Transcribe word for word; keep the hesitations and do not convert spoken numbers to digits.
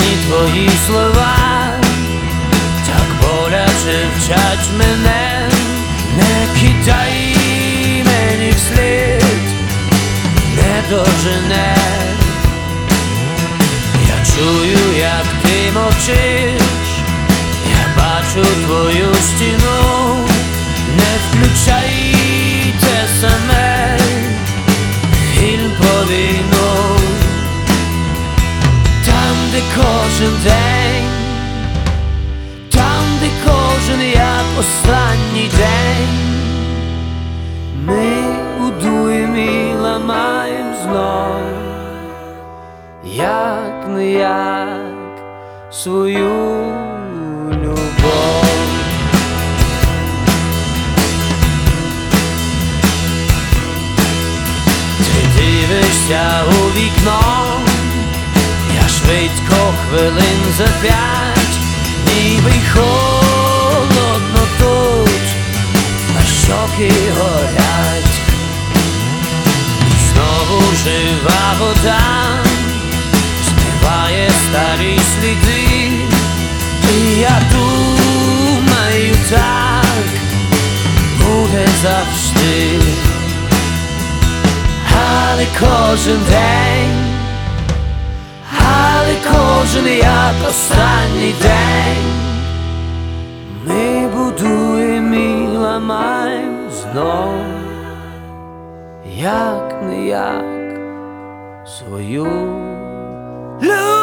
Останні твої слова так боляче вчать мене. Не кидай мені вслід, не дожене. Я чую, як ти мовчиш, я бачу твою стіну. Не включай те саме, фільм про війну. Там, де кожен день, там, де кожен як останній день, ми будуємо і ламаємо знов, як не як свою любов. Ти дивишся у вікно, я швидко хвилин за п'ять, ніби й холодно тут, а щоки горять. І знову жива вода змиває старі сліди. І я думаю, так буде завжди. Але кожен день, але кожен як останній день, ми будуємо і ламаємо знов, як не як свою любов.